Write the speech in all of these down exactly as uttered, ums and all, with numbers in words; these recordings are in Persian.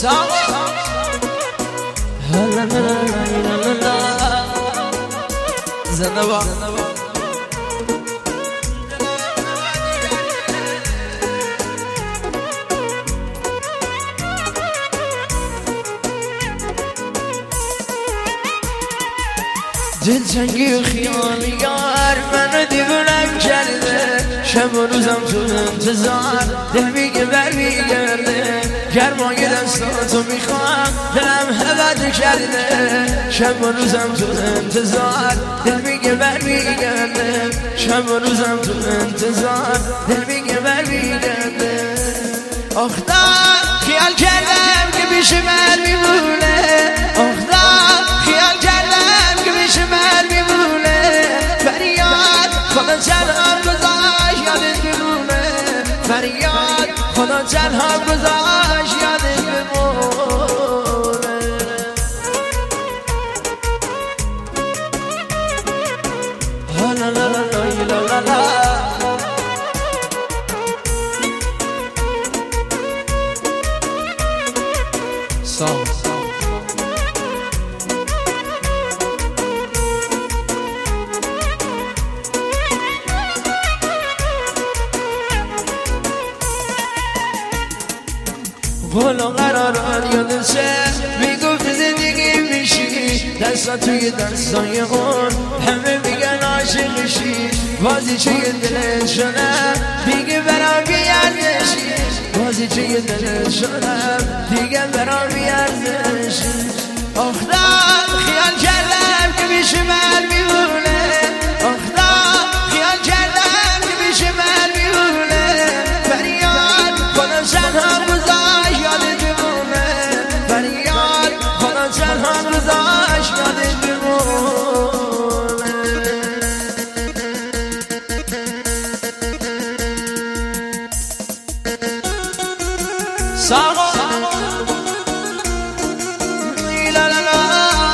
زنده با دلتنگی و خیالی یار منو دیوونم کرده شب و روزم تو انتظار دل میگه برمیگرده گرمای دستاتو میخوام دلم هوت کرده شب و روزم تو انتظار دل میگه برمیگرده شب و روزم تو انتظار دل میگه برمیگرده آخدا خیال کردم که پیش من میمونه آخدا خیال کردم که پیش من میمونه فریاد خدا تنها گذاشت یادت بمونه فریاد خدا تنها گذاشت یادت بمونه لا لا لا لا لا لا سام قول و قرارات یادشه میگفت زندگی میشی دستا توی دستای اون همه میگن عاشقشی بازی چه دلت شدم دیگه برام بیارزشی بازی چه دلت شدم دیگه برام بیارزشی آخدا خیال کردم که پیش من میمونه آخدا خیال کردم که پیش من میمونه فریاد خدا تنها گذاشت یادت بمونه فریاد خدا تنها گذاشت یادت بمونه ساقا لا لا لا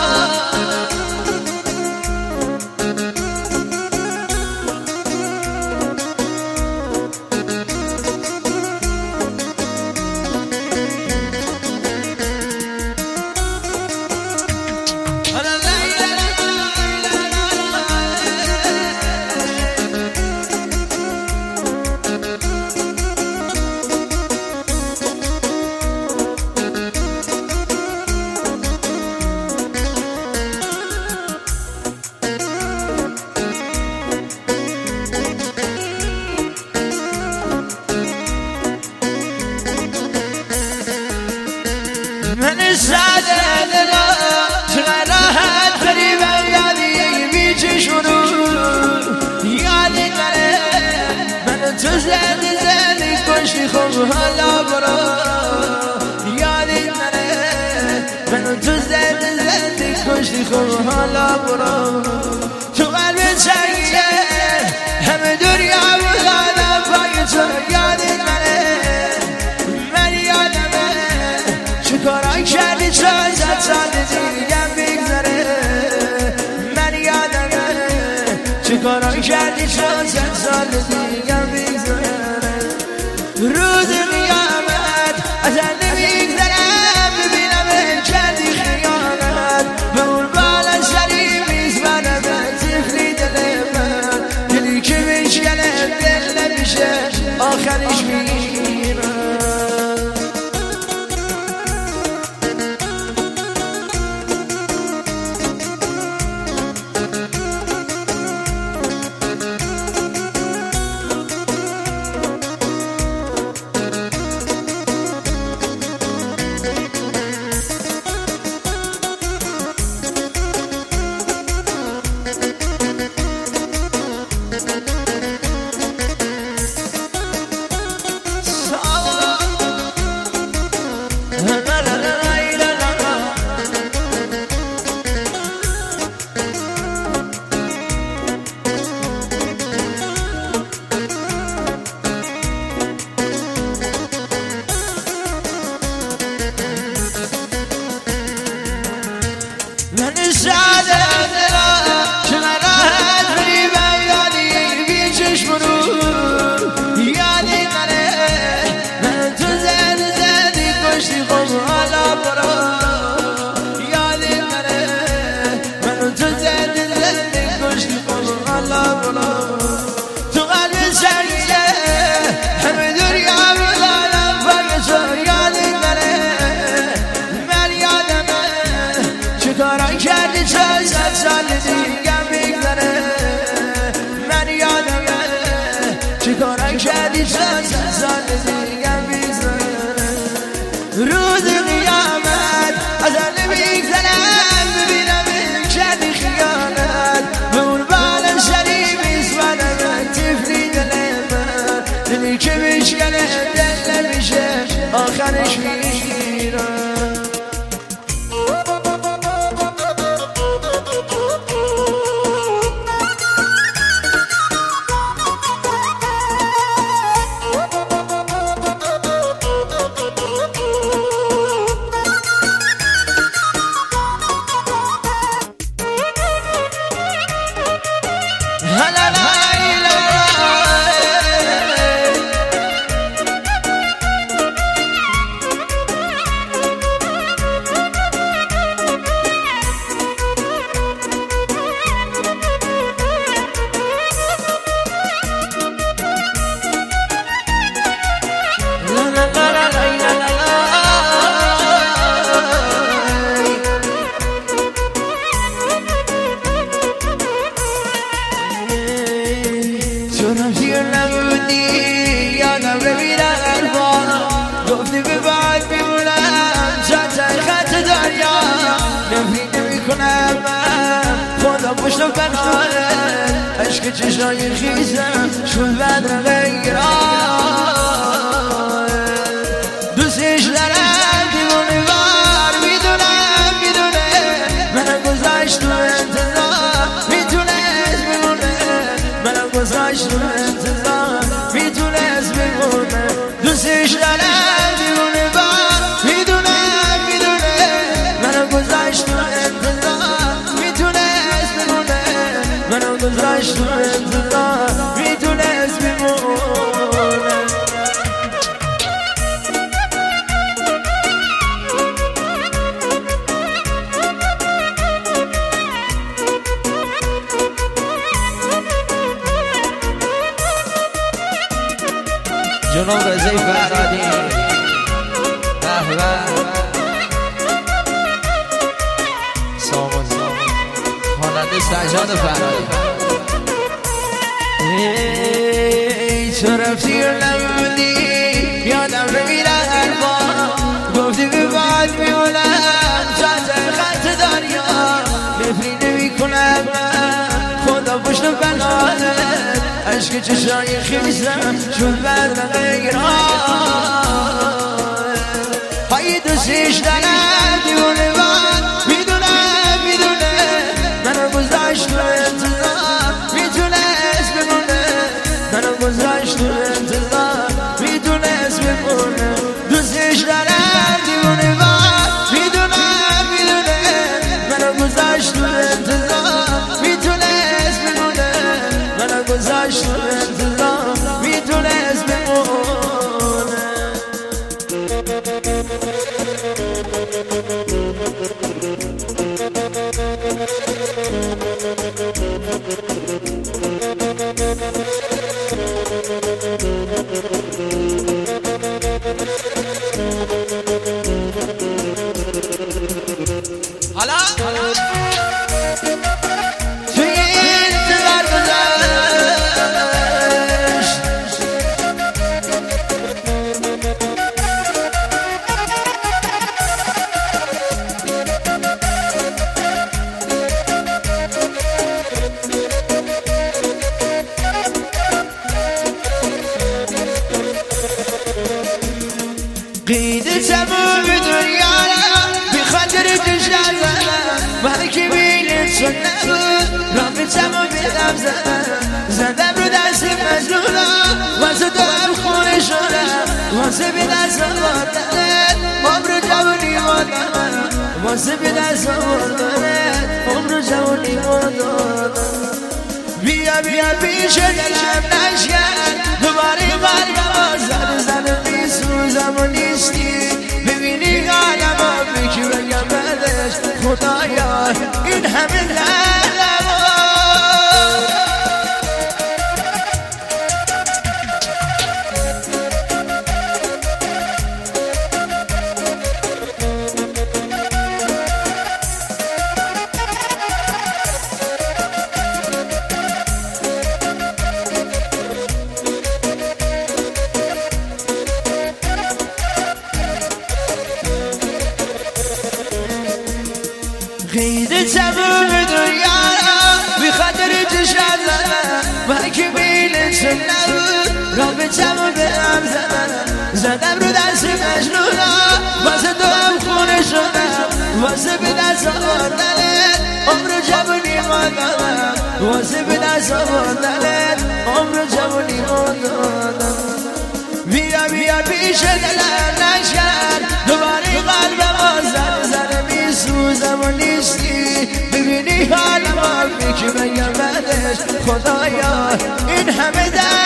من ساده دلا چقدر راحت فریبم یادی بیچه شروع یادی کنه من تو زندی زندی کشتی خوب حالا برو یادی کنه من تو زندی زندی کشتی خوب حالا برو تو قلب چنگیه همه دنیا بودانم پای تو یادی کنه من یادمه چکاران کردی چند سال دیگم بگذره من یادمه چکاران کردی چند سال دیگم بگذره روز قیامت ازن نمیگذرم ببینم کردی خیانت به اون بالا سری میزمنم تفلی دل من دلی که میشکنه دل نمیشه آخرش میگیرم چیکارم کردی چند سال دیگم بیزاره روز قیامت ازم نمیگذرم ببینم کردی خیانت به اون بالم شریفیست منم تفلی دل من دلی که میشکنه دل نمیشه آخرش میرم گفتی به باید بیمونم چند خط دریا نفی نمی کنم من خدا پشت و پناهه عشق چشای خیزم شد بدر غیران دوستش دارم دیوانه بار میدونم میدونه منم گذاشت تو انتظار میتونست بمونه منم گذاشت تو انتظار میتونست بمونه دوستش دارم گذاشت تو انتظار میتونست بیمونه جناب رضای فرهادی به به سامان خواننده سجاد فرهادی تو رفتی و نبودی یادم نمیره حرفا گفتی به باید میونم چند خط دریا نفری نمی کنم من خدا پشت و بناهه عشق چشای خیزم شد بدر غیران های دوستش دارم دیونه من میدونم میدونه منو گذاشت تو انتظار میتونست بمونه منو گذاشت تو انتظار میتونست بمونه دوستش دارم دیونه من میدونم میدونه منو گذاشت تو انتظار میتونست بمونه منو گذاشت تو انتظار میتونست بمونه حالا توی این انتظار گذاشت قید تمام دنیا بی خاطر دشمن من که بینید چون نبود رابطمو بدم زدم زدم رو دست مجنونا واسه دارم خونه شدم واسه به دست آوردنت عمر جوانی مادم واسه به دست آوردنت عمر جوانی مادم بیا بیا پیش دلم نشکن دوباره قلبم آزد زدم میسوزم و نیستی ببینی قلبم بکی بگم بدش خدایا این همه دلم و که بیلتون نبود رابطم رو به هم زدم زدم رو دست مجنونا واسه تو هم خونه شدم واسه به دست آوردنت عمر جوانی ماندادم واسه به دست آوردنت عمر جوانی ماندادم بیا بیا پیش دلم نشکن دوباره قلبم آزم زره میسوزم و نیستی ببینی حالم آبی که بگم بعدش خدایا این همه در